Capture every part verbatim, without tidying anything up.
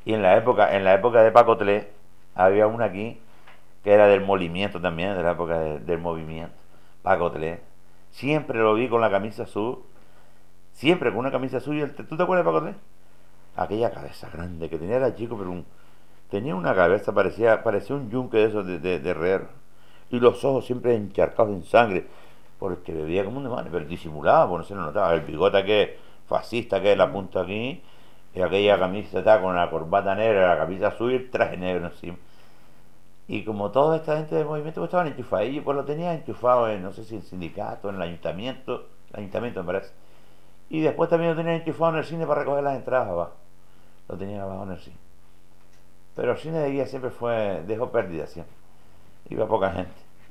Y en la época, en la época de Paco Tlé, había una aquí que era del movimiento también, de la época de- del movimiento. Paco Tlé. Siempre lo vi con la camisa azul. Siempre con una camisa azul. y el- ¿Tú te acuerdas de Paco Tlé? Aquella cabeza grande que tenía, era chico, pero un- tenía una cabeza, parecía, parecía un yunque de esos de, de, de herrero. Y los ojos siempre encharcados en sangre. Porque bebía como un demonio, pero disimulaba, porque no se lo notaba. El bigote que fascista que es la punta aquí, y aquella camisa está con la corbata negra, la camisa azul y el traje negro encima. Y como toda esta gente del movimiento pues, estaban enchufados, y yo pues lo tenía enchufado en, no sé si en el sindicato, en el ayuntamiento, el ayuntamiento me parece. Y después también lo tenía enchufado en el cine para recoger las entradas abajo. Lo tenía abajo en el cine. Pero el cine de guía siempre fue, dejó pérdida siempre. Iba poca gente.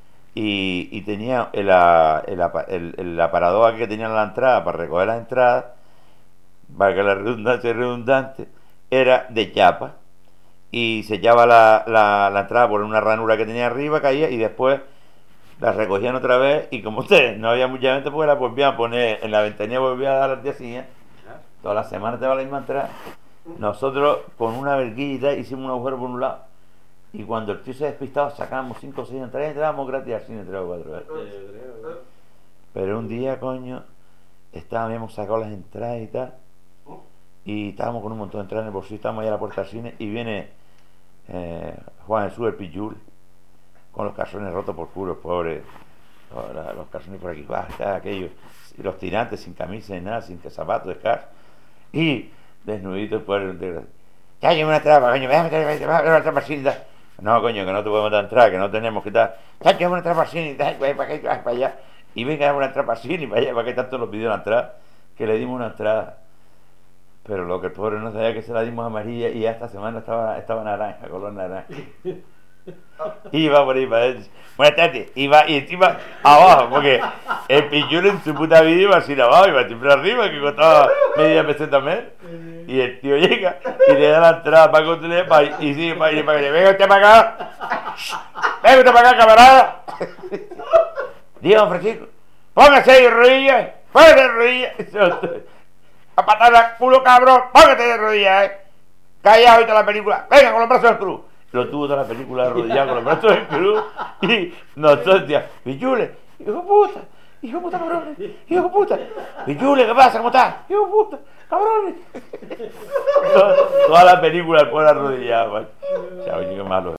Y, y tenía el, el, el, el aparador que tenía en la entrada para recoger las entradas, para que la redundancia es redundante, era de chapa y se echaba la, la, la entrada por una ranura que tenía arriba, caía y después la recogían otra vez y como ustedes no había mucha gente pues la volvían a poner en la ventanilla, volvían a dar al día siguiente. Todas las semanas te va la misma entrada. Nosotros con una verguilla hicimos un agujero por un lado y cuando el tío se despistaba sacábamos cinco o seis entradas y entrábamos gratis al cine tres o cuatro veces. Pero un día, coño, estábamos, habíamos sacado las entradas y tal y estábamos con un montón de entradas en el bolsillo, estábamos allá a la puerta del cine y viene eh, Juan Jesús el Pillul con los calzones rotos por culo, pobre, los, los calzones por aquí, bah, está aquello, y los tirantes sin camisa ni nada, sin zapatos, descalzos, y desnuditos por el. Ya, llevo una trapa, coño, déjame traer una trapa sin. No, coño, que no te podemos dar entrada, que no tenemos que dar. Ya, llevo una trapa sin, para que vas para allá. Y venga, una trapa sin y para allá, para que tanto nos pidió la entrada, que le dimos una entrada. Pero lo que el pobre no sabía que se la dimos amarilla y ya esta semana estaba, estaba naranja, color naranja. Iba por ahí para adentro. Buenas tardes. Iba y encima abajo, porque el pichuelo en su puta vida iba así abajo, iba siempre arriba, que costaba media peseta menos. Y el tío llega y le da la entrada para contener y sigue para ir para allá. Venga usted para acá. Venga usted para acá, camarada. Diga, don Francisco, póngase de rodillas. Póngase de rodillas. A patar el culo, cabrón. Póngate de rodillas, eh. Callado ahorita la película. Venga, con los brazos del cruz. Lo tuvo toda la película arrodillado con los brazos del cruz. Y nosotros decíamos, Pichule, hijo de puta, hijo de puta, cabrones, hijo de puta. Pichule, ¿qué pasa? ¿Cómo estás? Hijo de puta, cabrones. Toda, toda la película el pobre arrodillado, man. Chao, qué malo.